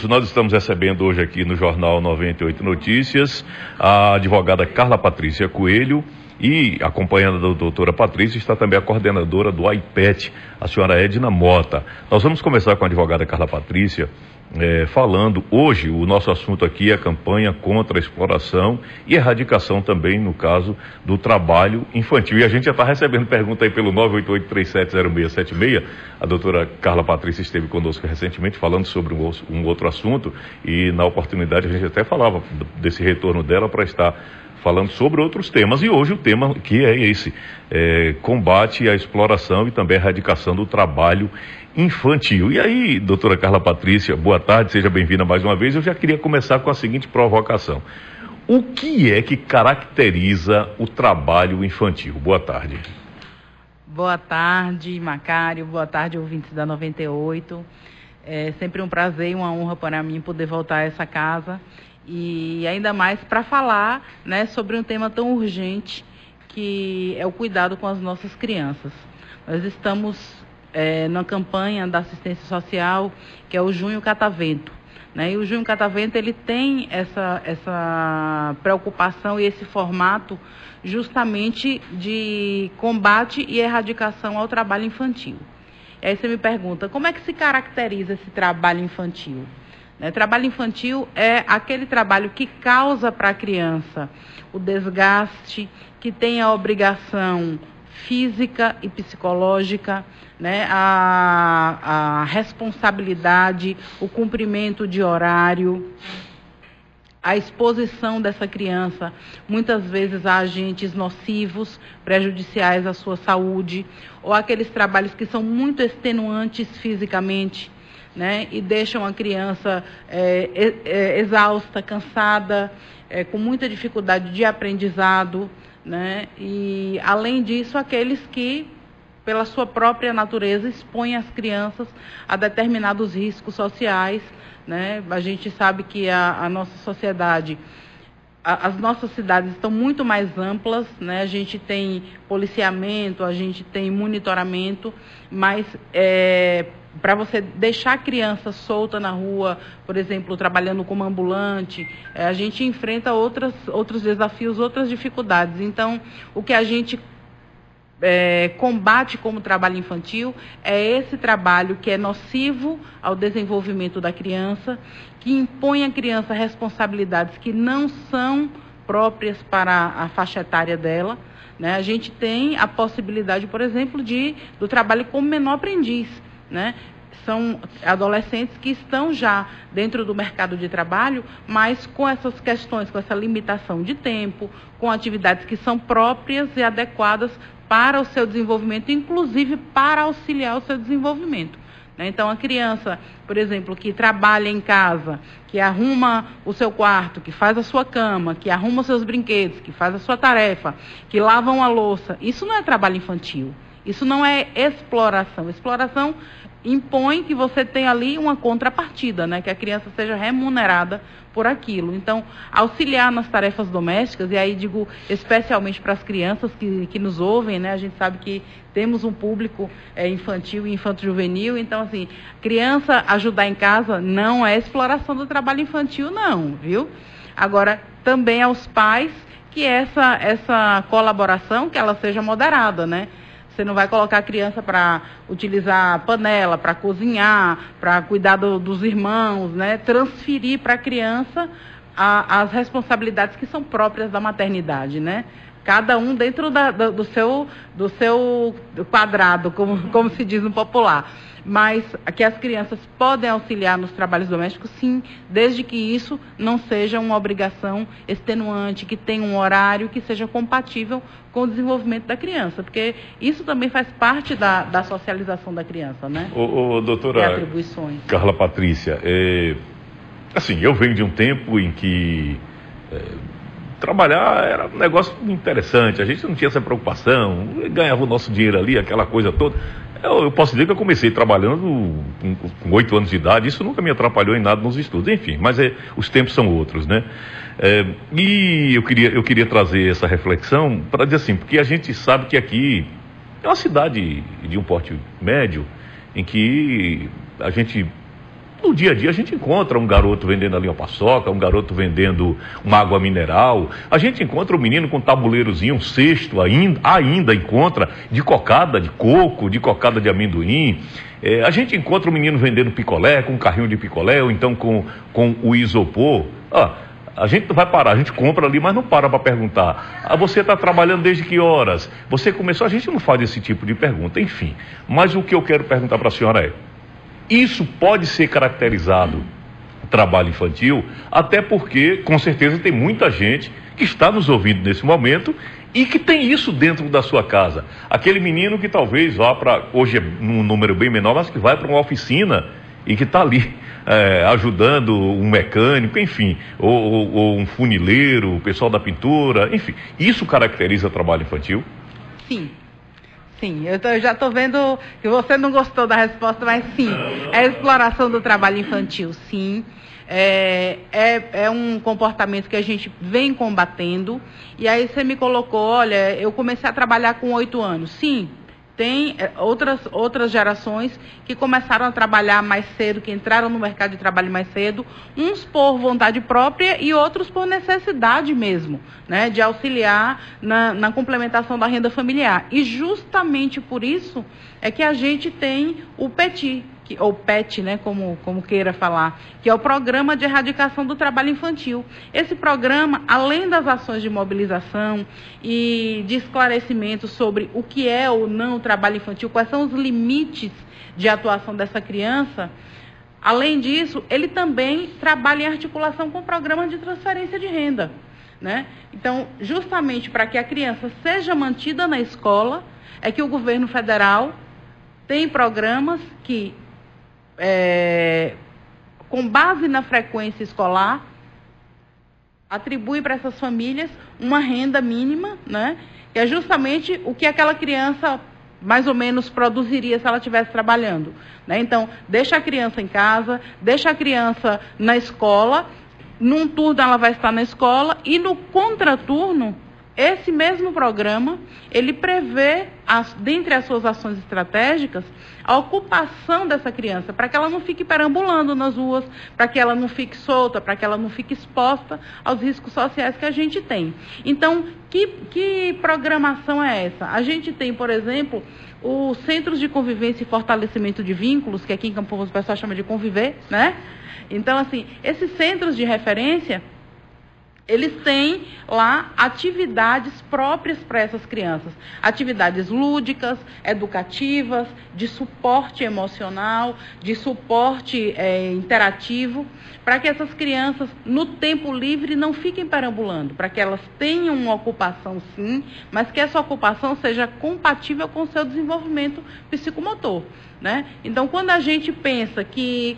nós estamos recebendo hoje aqui no Jornal 98 Notícias a advogada Carla Patrícia Coelho e, acompanhando a doutora Patrícia, está também a coordenadora do AIPET, a senhora Edna Mota. Nós vamos começar com a advogada Carla Patrícia, falando, hoje o nosso assunto aqui é a campanha contra a exploração e erradicação também, no caso, do trabalho infantil. E a gente já está recebendo pergunta aí pelo 988370676. A doutora Carla Patrícia esteve conosco recentemente falando sobre um outro assunto e, na oportunidade, a gente até falava desse retorno dela para estar falando sobre outros temas. E hoje o tema que é esse, combate à exploração e também a erradicação do trabalho infantil. E aí, doutora Carla Patrícia, boa tarde, seja bem-vinda mais uma vez. Eu já queria começar com a seguinte provocação. O que é que caracteriza o trabalho infantil? Boa tarde. Boa tarde, Macário. Boa tarde, ouvintes da 98. É sempre um prazer e uma honra para mim poder voltar a essa casa e ainda mais para falar, né, sobre um tema tão urgente que é o cuidado com as nossas crianças. Nós estamos na campanha da assistência social, que é o Junho Catavento, né? E o Junho Catavento, ele tem essa preocupação e esse formato justamente de combate e erradicação ao trabalho infantil. E aí você me pergunta, como é que se caracteriza esse trabalho infantil? Trabalho infantil é aquele trabalho que causa para a criança o desgaste, que tem a obrigação física e psicológica, né, a responsabilidade, o cumprimento de horário, a exposição dessa criança, muitas vezes a agentes nocivos, prejudiciais à sua saúde, ou aqueles trabalhos que são muito extenuantes fisicamente, né, e deixam a criança exausta, cansada, com muita dificuldade de aprendizado, né, e além disso, aqueles que pela sua própria natureza, expõe as crianças a determinados riscos sociais, né? A gente sabe que a nossa sociedade, as nossas cidades estão muito mais amplas, né? A gente tem policiamento, a gente tem monitoramento, mas para você deixar a criança solta na rua, por exemplo, trabalhando como ambulante, a gente enfrenta outros desafios, outras dificuldades. Então, o que a gente combate como trabalho infantil é esse trabalho que é nocivo ao desenvolvimento da criança, que impõe à criança responsabilidades que não são próprias para a faixa etária dela, né? A gente tem a possibilidade, por exemplo, do trabalho como menor aprendiz, né? São adolescentes que estão já dentro do mercado de trabalho, mas com essas questões, com essa limitação de tempo, com atividades que são próprias e adequadas para o seu desenvolvimento, inclusive para auxiliar o seu desenvolvimento, né? Então, a criança, por exemplo, que trabalha em casa, que arruma o seu quarto, que faz a sua cama, que arruma os seus brinquedos, que faz a sua tarefa, que lava uma louça, isso não é trabalho infantil, isso não é exploração. Exploração impõe que você tenha ali uma contrapartida, né? Que a criança seja remunerada por aquilo. Então, auxiliar nas tarefas domésticas, e aí digo especialmente para as crianças que nos ouvem, né? A gente sabe que temos um público infantil e infanto-juvenil, então, assim, criança ajudar em casa não é exploração do trabalho infantil, não, viu? Agora, também aos pais que essa colaboração, que ela seja moderada, né? Você não vai colocar a criança para utilizar a panela, para cozinhar, para cuidar dos irmãos, né? Transferir para a criança as responsabilidades que são próprias da maternidade, né? Cada um dentro do seu quadrado, como se diz no popular. Mas que as crianças podem auxiliar nos trabalhos domésticos, sim, desde que isso não seja uma obrigação extenuante, que tenha um horário que seja compatível com o desenvolvimento da criança, porque isso também faz parte da socialização da criança, né? Doutora atribuições. Carla Patrícia, assim, eu venho de um tempo em que trabalhar era um negócio interessante, a gente não tinha essa preocupação, ganhava o nosso dinheiro ali, aquela coisa toda. Eu posso dizer que eu comecei trabalhando com 8 anos de idade, isso nunca me atrapalhou em nada nos estudos, enfim, mas os tempos são outros, né? E eu queria trazer essa reflexão para dizer assim, porque a gente sabe que aqui é uma cidade de um porte médio, em que a gente No dia a dia a gente encontra um garoto vendendo ali uma paçoca, um garoto vendendo uma água mineral, a gente encontra um menino com um tabuleirozinho, um cesto ainda encontra de cocada de coco, de cocada de amendoim. A gente encontra um menino vendendo picolé, com um carrinho de picolé, ou então com o isopor. A gente não vai parar, a gente compra ali, mas não para perguntar. Você está trabalhando desde que horas? Você começou? A gente não faz esse tipo de pergunta, enfim. Mas o que eu quero perguntar para a senhora é, isso pode ser caracterizado trabalho infantil, até porque, com certeza, tem muita gente que está nos ouvindo nesse momento e que tem isso dentro da sua casa. Aquele menino que talvez vá para, hoje é um número bem menor, mas que vai para uma oficina e que está ali ajudando um mecânico, enfim, ou um funileiro, o pessoal da pintura, enfim. Isso caracteriza trabalho infantil? Sim. Sim, eu já estou vendo que você não gostou da resposta, mas sim, é a exploração do trabalho infantil, sim. É um comportamento que a gente vem combatendo. E aí você me colocou, olha, eu comecei a trabalhar com 8 anos. Sim, tem outras gerações que começaram a trabalhar mais cedo, que entraram no mercado de trabalho mais cedo, uns por vontade própria e outros por necessidade mesmo, né, de auxiliar na complementação da renda familiar. E justamente por isso é que a gente tem o PETI, ou PET, né, como queira falar, que é o Programa de Erradicação do Trabalho Infantil. Esse programa, além das ações de mobilização e de esclarecimento sobre o que é ou não o trabalho infantil, quais são os limites de atuação dessa criança, além disso, ele também trabalha em articulação com o programa de transferência de renda, né? Então, justamente para que a criança seja mantida na escola, é que o governo federal tem programas que, com base na frequência escolar, atribui para essas famílias uma renda mínima, né, que é justamente o que aquela criança mais ou menos produziria se ela estivesse trabalhando, né? Então, deixa a criança em casa, deixa a criança na escola, num turno ela vai estar na escola e no contraturno, esse mesmo programa, ele prevê, dentre as suas ações estratégicas, a ocupação dessa criança, para que ela não fique perambulando nas ruas, para que ela não fique solta, para que ela não fique exposta aos riscos sociais que a gente tem. Então, que programação é essa? A gente tem, por exemplo, os Centros de Convivência e Fortalecimento de Vínculos, que aqui em Campo Mourão o pessoal chama de Conviver, né? Então, assim, esses centros de referência, eles têm lá atividades próprias para essas crianças. Atividades lúdicas, educativas, de suporte emocional, de suporte interativo, para que essas crianças, no tempo livre, não fiquem perambulando, para que elas tenham uma ocupação, sim, mas que essa ocupação seja compatível com o seu desenvolvimento psicomotor, né? Então, quando a gente pensa que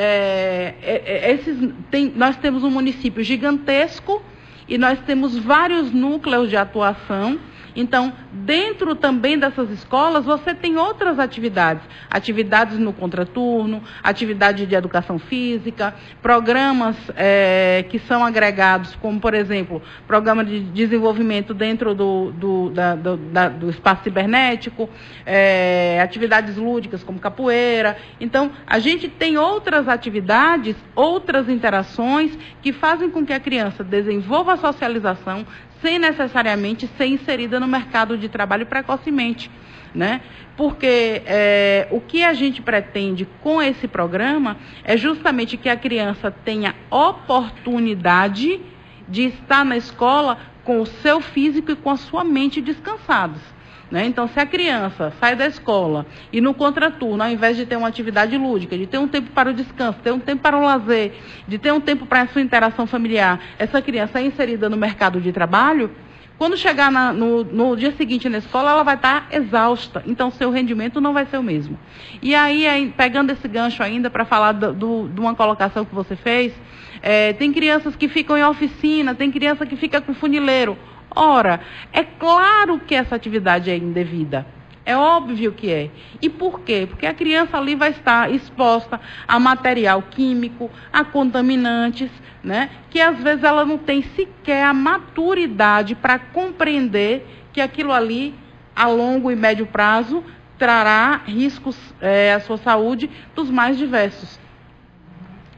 nós temos um município gigantesco e nós temos vários núcleos de atuação, então, dentro também dessas escolas, você tem outras atividades. Atividades no contraturno, atividade de educação física, programas que são agregados, como, por exemplo, programa de desenvolvimento dentro do espaço cibernético, atividades lúdicas, como capoeira. Então, a gente tem outras atividades, outras interações que fazem com que a criança desenvolva a socialização, sem necessariamente ser inserida no mercado de trabalho precocemente, né? Porque o que a gente pretende com esse programa é justamente que a criança tenha oportunidade de estar na escola com o seu físico e com a sua mente descansados, né? Então, se a criança sai da escola e no contraturno, ao invés de ter uma atividade lúdica, de ter um tempo para o descanso, ter um tempo para o lazer, de ter um tempo para a sua interação familiar, essa criança é inserida no mercado de trabalho, quando chegar no dia seguinte na escola, ela vai estar exausta, então seu rendimento não vai ser o mesmo. E aí, pegando esse gancho ainda para falar de uma colocação que você fez, tem crianças que ficam em oficina, tem criança que fica com funileiro. Ora, é claro que essa atividade é indevida. É óbvio que é. E por quê? Porque a criança ali vai estar exposta a material químico, a contaminantes, né? Que às vezes ela não tem sequer a maturidade para compreender que aquilo ali, a longo e médio prazo, trará riscos à sua saúde dos mais diversos.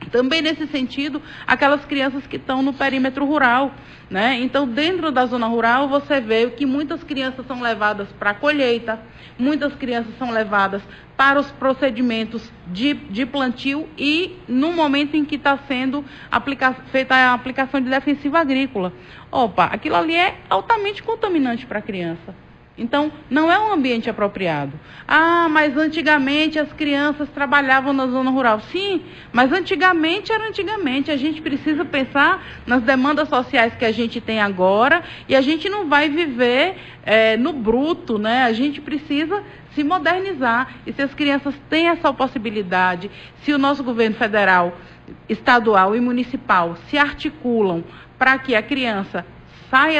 Também nesse sentido, aquelas crianças que estão no perímetro rural, né? Então, dentro da zona rural, você vê que muitas crianças são levadas para a colheita, muitas crianças são levadas para os procedimentos de plantio e no momento em que está sendo feita a aplicação de defensiva agrícola. Opa, aquilo ali é altamente contaminante para a criança. Então, não é um ambiente apropriado. Ah, mas antigamente as crianças trabalhavam na zona rural. Sim, mas antigamente era antigamente. A gente precisa pensar nas demandas sociais que a gente tem agora e a gente não vai viver no bruto, né? A gente precisa se modernizar. E se as crianças têm essa possibilidade, se o nosso governo federal, estadual e municipal se articulam para que a criança saia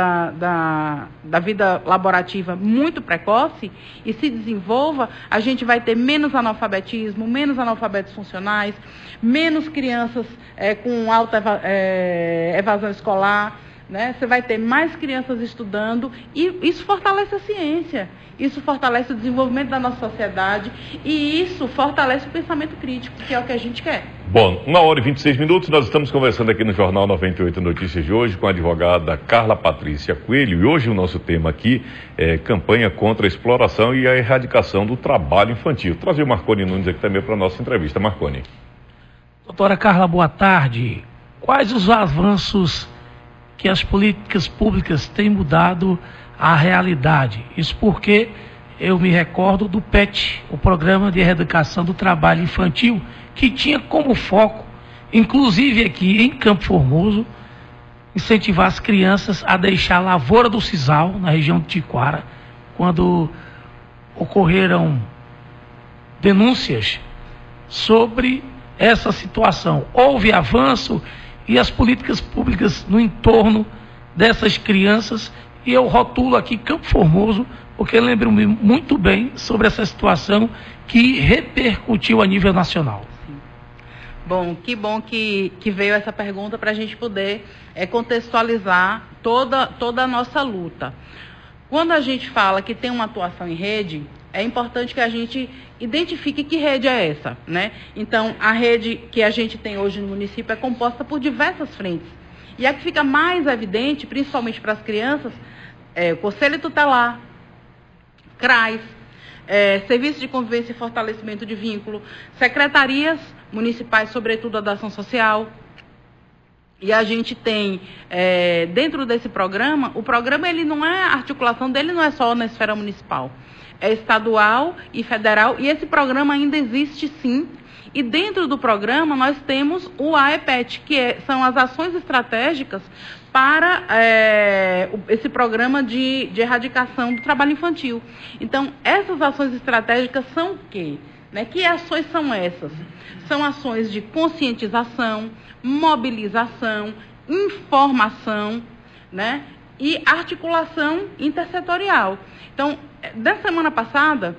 da vida laborativa muito precoce e se desenvolva, a gente vai ter menos analfabetismo, menos analfabetos funcionais, menos crianças com alta evasão escolar, né? Você vai ter mais crianças estudando e isso fortalece a ciência, isso fortalece o desenvolvimento da nossa sociedade e isso fortalece o pensamento crítico, que é o que a gente quer. Bom, 1h26, nós estamos conversando aqui no Jornal 98 Notícias de hoje com a advogada Carla Patrícia Coelho e hoje o nosso tema aqui é campanha contra a exploração e a erradicação do trabalho infantil. Trazer o Marconi Nunes aqui também para a nossa entrevista. Marconi. Doutora Carla, boa tarde. Quais os avanços que as políticas públicas têm mudado a realidade? Isso porque eu me recordo do PET, o Programa de Erradicação do Trabalho Infantil, que tinha como foco, inclusive aqui em Campo Formoso, incentivar as crianças a deixar a lavoura do sisal, na região de Tiquara, quando ocorreram denúncias sobre essa situação. Houve avanço e as políticas públicas no entorno dessas crianças, e eu rotulo aqui Campo Formoso, porque lembro-me muito bem sobre essa situação que repercutiu a nível nacional. Bom que veio essa pergunta para a gente poder contextualizar toda a nossa luta. Quando a gente fala que tem uma atuação em rede, é importante que a gente identifique que rede é essa, né? Então, a rede que a gente tem hoje no município é composta por diversas frentes. E a que fica mais evidente, principalmente para as crianças, é o Conselho Tutelar, CRAS, Serviço de Convivência e Fortalecimento de Vínculo, secretarias municipais, sobretudo a da Ação Social. E a gente tem, dentro desse programa, o programa, a articulação dele não é só na esfera municipal, é estadual e federal, e esse programa ainda existe sim. E dentro do programa nós temos o AEPET, que são as ações estratégicas para esse programa de erradicação do trabalho infantil. Então, essas ações estratégicas são o quê? Né? Que ações são essas? São ações de conscientização, mobilização, informação, né? E articulação intersetorial. Então, da semana passada,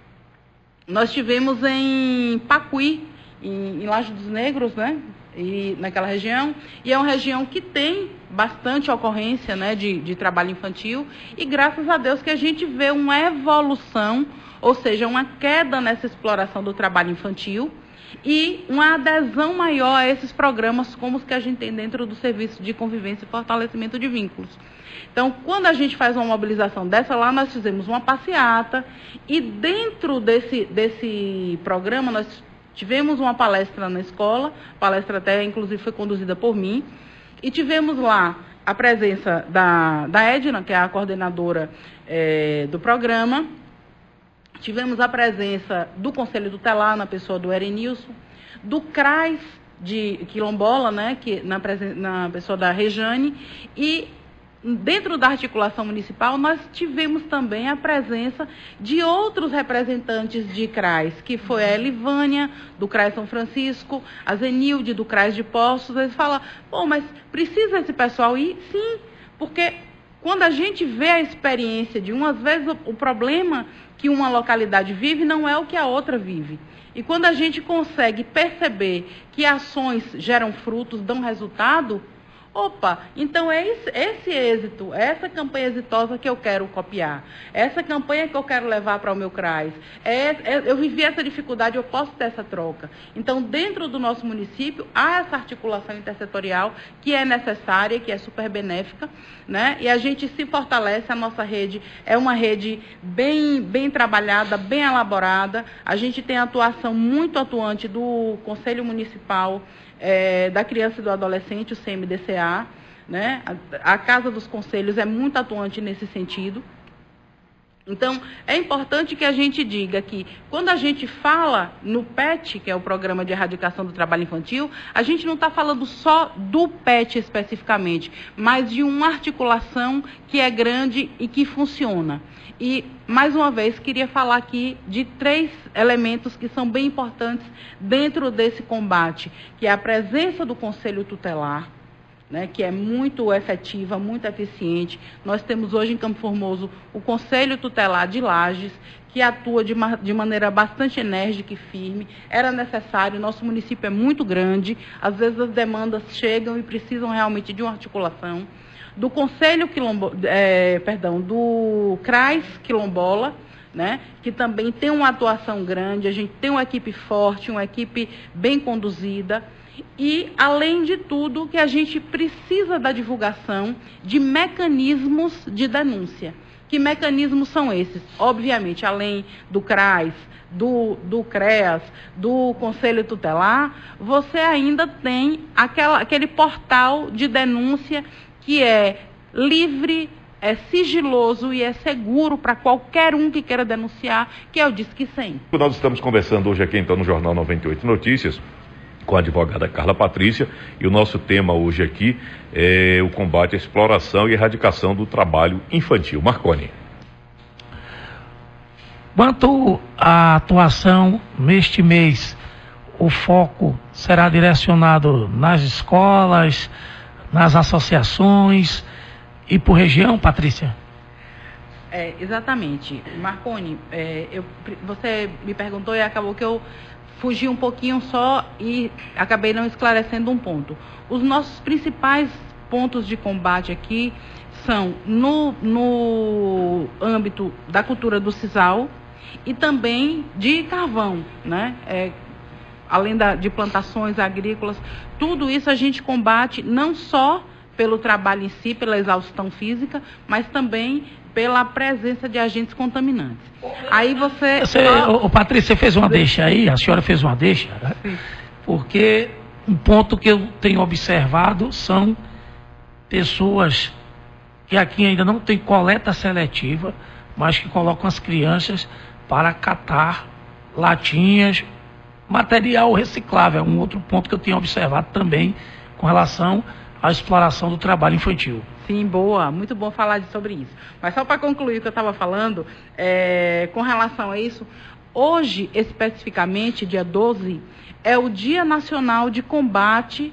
nós tivemos em Pacuí, em Laje dos Negros, né? E naquela região, e é uma região que tem bastante ocorrência, né, de trabalho infantil, e graças a Deus que a gente vê uma evolução, ou seja, uma queda nessa exploração do trabalho infantil e uma adesão maior a esses programas como os que a gente tem dentro do Serviço de Convivência e Fortalecimento de Vínculos. Então, quando a gente faz uma mobilização dessa lá, nós fizemos uma passeata e dentro desse programa nós tivemos uma palestra na escola, a palestra até inclusive foi conduzida por mim, e tivemos lá a presença da Edna, que é a coordenadora do programa, tivemos a presença do Conselho Tutelar, na pessoa do Erenilson, do CRAS de Quilombola, né, na pessoa da Rejane, e dentro da articulação municipal, nós tivemos também a presença de outros representantes de CRAS, que foi a Elivânia, do CRAS São Francisco, a Zenilde, do CRAS de Poços. Eles falam, mas precisa esse pessoal ir? Sim, porque quando a gente vê a experiência de às vezes o problema que uma localidade vive não é o que a outra vive. E quando a gente consegue perceber que ações geram frutos, dão resultado, Opa, então é esse êxito, essa campanha exitosa que eu quero copiar, essa campanha que eu quero levar para o meu CRAS. Eu vivi essa dificuldade, eu posso ter essa troca. Então, dentro do nosso município, há essa articulação intersetorial que é necessária, que é super benéfica, né? E a gente se fortalece, a nossa rede é uma rede bem trabalhada, bem elaborada. A gente tem atuação muito atuante do Conselho Municipal da Criança e do Adolescente, o CMDCA, né? A Casa dos Conselhos é muito atuante nesse sentido. Então, é importante que a gente diga que, quando a gente fala no PET, que é o Programa de Erradicação do Trabalho Infantil, a gente não está falando só do PET especificamente, mas de uma articulação que é grande e que funciona. E, mais uma vez, queria falar aqui de 3 elementos que são bem importantes dentro desse combate, que é a presença do Conselho Tutelar, né, que é muito efetiva, muito eficiente. Nós temos hoje em Campo Formoso o Conselho Tutelar de Lages, que atua de maneira bastante enérgica e firme. Era necessário, nosso município é muito grande, às vezes as demandas chegam e precisam realmente de uma articulação. Do Conselho do CRAS Quilombola, né, que também tem uma atuação grande, a gente tem uma equipe forte, uma equipe bem conduzida. E, além de tudo, que a gente precisa da divulgação de mecanismos de denúncia. Que mecanismos são esses? Obviamente, além do CRAS, do CREAS, do Conselho Tutelar, você ainda tem aquele portal de denúncia que é livre, é sigiloso e é seguro para qualquer um que queira denunciar, que é o Disque 100. Nós estamos conversando hoje aqui, então, no Jornal 98 Notícias, com a advogada Carla Patrícia, e o nosso tema hoje aqui é o combate à exploração e erradicação do trabalho infantil. Marconi. Quanto à atuação neste mês, o foco será direcionado nas escolas, nas associações e por região, Patrícia? Exatamente. Marconi, você me perguntou e acabou que eu fugi um pouquinho só e acabei não esclarecendo um ponto. Os nossos principais pontos de combate aqui são no âmbito da cultura do sisal e também de carvão, né? Além de plantações agrícolas, tudo isso a gente combate não só pelo trabalho em si, pela exaustão física, mas também pela presença de agentes contaminantes. Aí Patrícia, você fez uma deixa aí, a senhora fez uma deixa, né? Sim. Porque um ponto que eu tenho observado são pessoas que aqui ainda não tem coleta seletiva, mas que colocam as crianças para catar latinhas, material reciclável. É um outro ponto que eu tenho observado também com relação à exploração do trabalho infantil. Sim, boa, muito bom falar sobre isso. Mas só para concluir o que eu estava falando, com relação a isso, hoje, especificamente, dia 12, é o Dia Nacional de Combate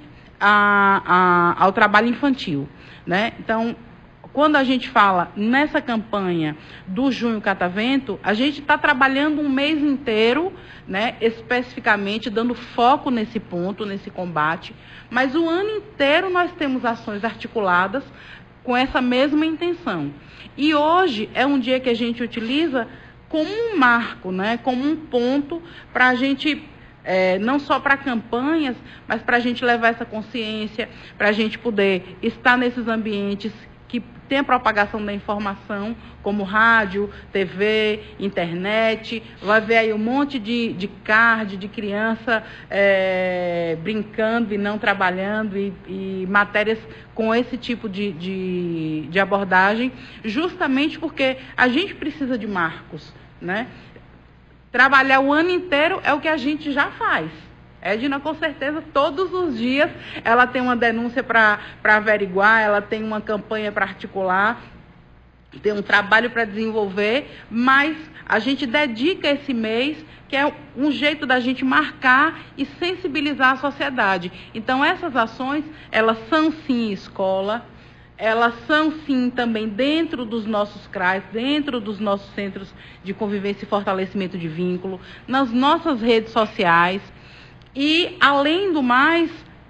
ao Trabalho Infantil, né? Então, quando a gente fala nessa campanha do Junho Catavento, a gente está trabalhando um mês inteiro, né, especificamente dando foco nesse ponto, nesse combate, mas o ano inteiro nós temos ações articuladas com essa mesma intenção. E hoje é um dia que a gente utiliza como um marco, né, como um ponto para a gente, não só para campanhas, mas para a gente levar essa consciência, para a gente poder estar nesses ambientes que tem a propagação da informação, como rádio, TV, internet. Vai ver aí um monte de card, de criança brincando e não trabalhando, e matérias com esse tipo de abordagem, justamente porque a gente precisa de marcos, né? Trabalhar o ano inteiro é o que a gente já faz. Edna, com certeza, todos os dias ela tem uma denúncia para averiguar, ela tem uma campanha para articular, tem um trabalho para desenvolver, mas a gente dedica esse mês, que é um jeito da gente marcar e sensibilizar a sociedade. Então, essas ações, elas são sim escola, elas são sim também dentro dos nossos CRAs, dentro dos nossos centros de convivência e fortalecimento de vínculo, nas nossas redes sociais. E, além do mais,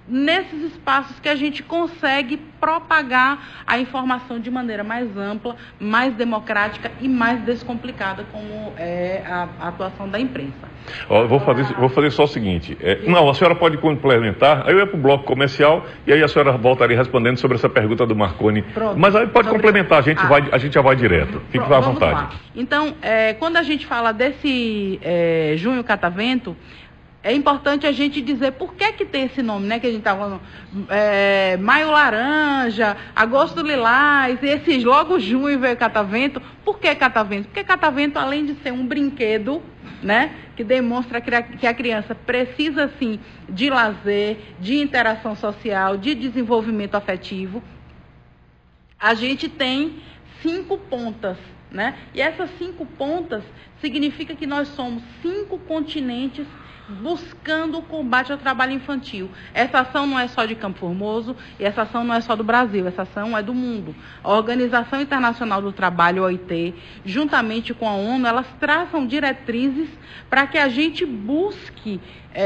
nesses espaços que a gente consegue propagar a informação de maneira mais ampla, mais democrática e mais descomplicada, como é a atuação da imprensa. Eu vou fazer só o seguinte, não, a senhora pode complementar, aí eu ia para o bloco comercial e aí a senhora voltaria respondendo sobre essa pergunta do Marconi. Pronto. Mas aí pode complementar, a gente já vai direto, fique à vontade. Lá. Então, quando a gente fala desse Junho Catavento, é importante a gente dizer por que tem esse nome, né? Que a gente está falando Maio Laranja, Agosto Lilás, e esses logo junho veio Catavento. Por que Catavento? Porque Catavento, além de ser um brinquedo, né? Que demonstra que a criança precisa, sim, de lazer, de interação social, de desenvolvimento afetivo, a gente tem 5 pontas, né? E essas 5 pontas significa que nós somos 5 continentes buscando o combate ao trabalho infantil. Essa ação não é só de Campo Formoso e essa ação não é só do Brasil, essa ação é do mundo. A Organização Internacional do Trabalho, OIT, juntamente com a ONU, elas traçam diretrizes para que a gente busque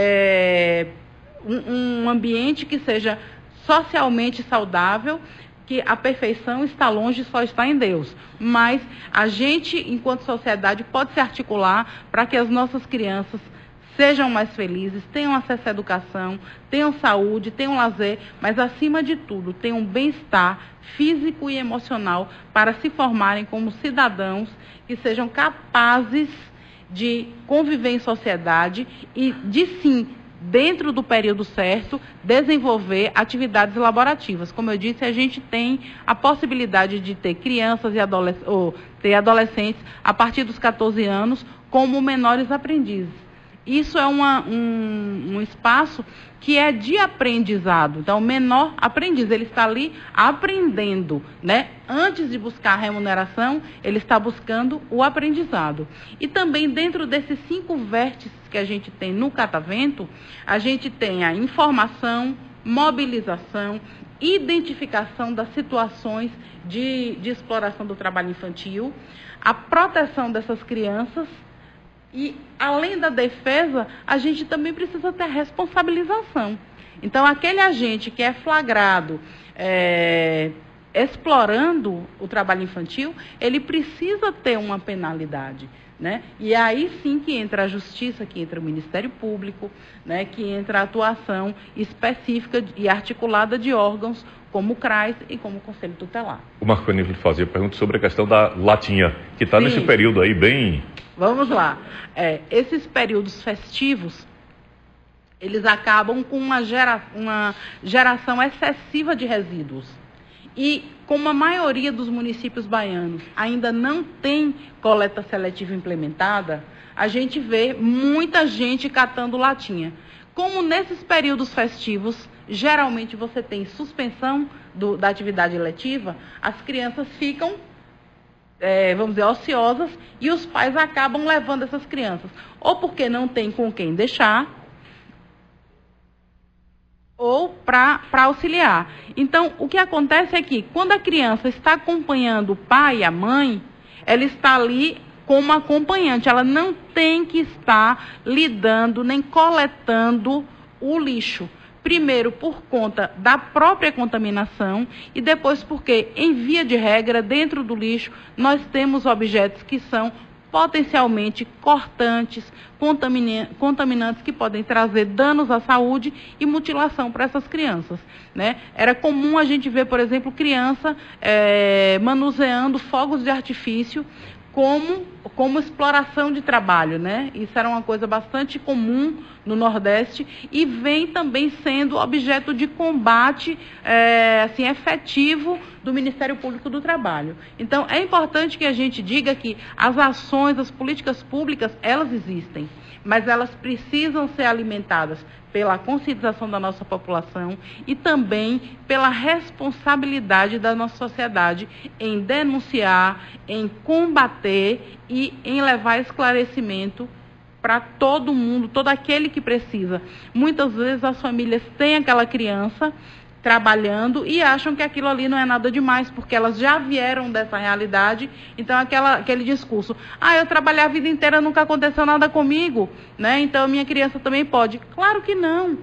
um ambiente que seja socialmente saudável, que a perfeição está longe, só está em Deus. Mas a gente, enquanto sociedade, pode se articular para que as nossas crianças sejam mais felizes, tenham acesso à educação, tenham saúde, tenham lazer, mas, acima de tudo, tenham bem-estar físico e emocional para se formarem como cidadãos que sejam capazes de conviver em sociedade e de, sim, dentro do período certo, desenvolver atividades laborativas. Como eu disse, a gente tem a possibilidade de ter crianças e adolescentes a partir dos 14 anos como menores aprendizes. Isso é um espaço que é de aprendizado. Então, o menor aprendiz, ele está ali aprendendo, né? Antes de buscar a remuneração, ele está buscando o aprendizado. E também, dentro desses 5 vértices que a gente tem no Catavento, a gente tem a informação, mobilização, identificação das situações de exploração do trabalho infantil, a proteção dessas crianças. E, além da defesa, a gente também precisa ter responsabilização. Então, aquele agente que é flagrado explorando o trabalho infantil, ele precisa ter uma penalidade, né? E aí sim que entra a Justiça, que entra o Ministério Público, né? Que entra a atuação específica e articulada de órgãos como o CRAS e como o Conselho Tutelar. O Marconi fazia pergunta sobre a questão da latinha, que está nesse período aí bem... Vamos lá. Esses períodos festivos, eles acabam com uma geração excessiva de resíduos. E como a maioria dos municípios baianos ainda não tem coleta seletiva implementada, a gente vê muita gente catando latinha. Como nesses períodos festivos, geralmente você tem suspensão da atividade letiva, as crianças ficam... vamos dizer, ociosas, e os pais acabam levando essas crianças, ou porque não tem com quem deixar, ou para auxiliar. Então, o que acontece é que, quando a criança está acompanhando o pai e a mãe, ela está ali como acompanhante, ela não tem que estar lidando nem coletando o lixo. Primeiro, por conta da própria contaminação e depois porque, em via de regra, dentro do lixo, nós temos objetos que são potencialmente cortantes, contaminantes que podem trazer danos à saúde e mutilação para essas crianças, né? Era comum a gente ver, por exemplo, criança manuseando fogos de artifício como exploração de trabalho, né? Isso era uma coisa bastante comum no Nordeste e vem também sendo objeto de combate efetivo do Ministério Público do Trabalho. Então, é importante que a gente diga que as ações, as políticas públicas, elas existem, mas elas precisam ser alimentadas pela conscientização da nossa população e também pela responsabilidade da nossa sociedade em denunciar, em combater e em levar esclarecimento para todo mundo, todo aquele que precisa. Muitas vezes as famílias têm aquela criança trabalhando e acham que aquilo ali não é nada demais, porque elas já vieram dessa realidade. Então, aquele discurso, eu trabalhei a vida inteira, nunca aconteceu nada comigo, né? Então, a minha criança também pode. Claro que não,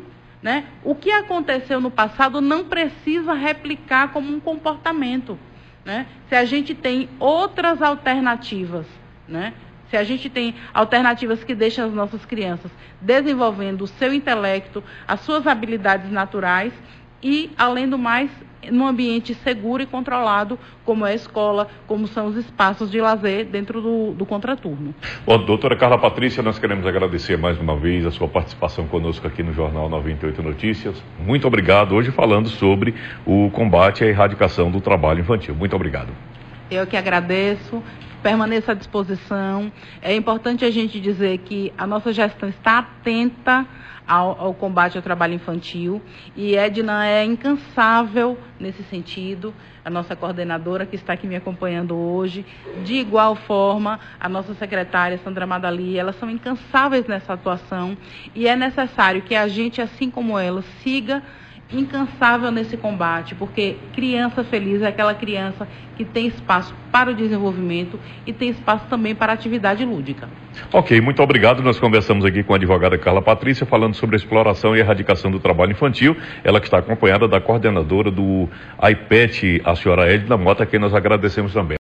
né? O que aconteceu no passado não precisa replicar como um comportamento, né? Se a gente tem outras alternativas, né? Se a gente tem alternativas que deixam as nossas crianças desenvolvendo o seu intelecto, as suas habilidades naturais e, além do mais, num ambiente seguro e controlado, como é a escola, como são os espaços de lazer dentro do contraturno. Bom, doutora Carla Patrícia, nós queremos agradecer mais uma vez a sua participação conosco aqui no Jornal 98 Notícias. Muito obrigado. Hoje falando sobre o combate à erradicação do trabalho infantil. Muito obrigado. Eu que agradeço. Permaneça à disposição. É importante a gente dizer que a nossa gestão está atenta ao combate ao trabalho infantil e Edna é incansável nesse sentido, a nossa coordenadora que está aqui me acompanhando hoje, de igual forma a nossa secretária Sandra Madali, elas são incansáveis nessa atuação e é necessário que a gente, assim como elas, siga incansável nesse combate, porque criança feliz é aquela criança que tem espaço para o desenvolvimento e tem espaço também para a atividade lúdica. Ok, muito obrigado. Nós conversamos aqui com a advogada Carla Patrícia, falando sobre a exploração e erradicação do trabalho infantil. Ela que está acompanhada da coordenadora do AIPET, a senhora Edna Mota, a quem nós agradecemos também.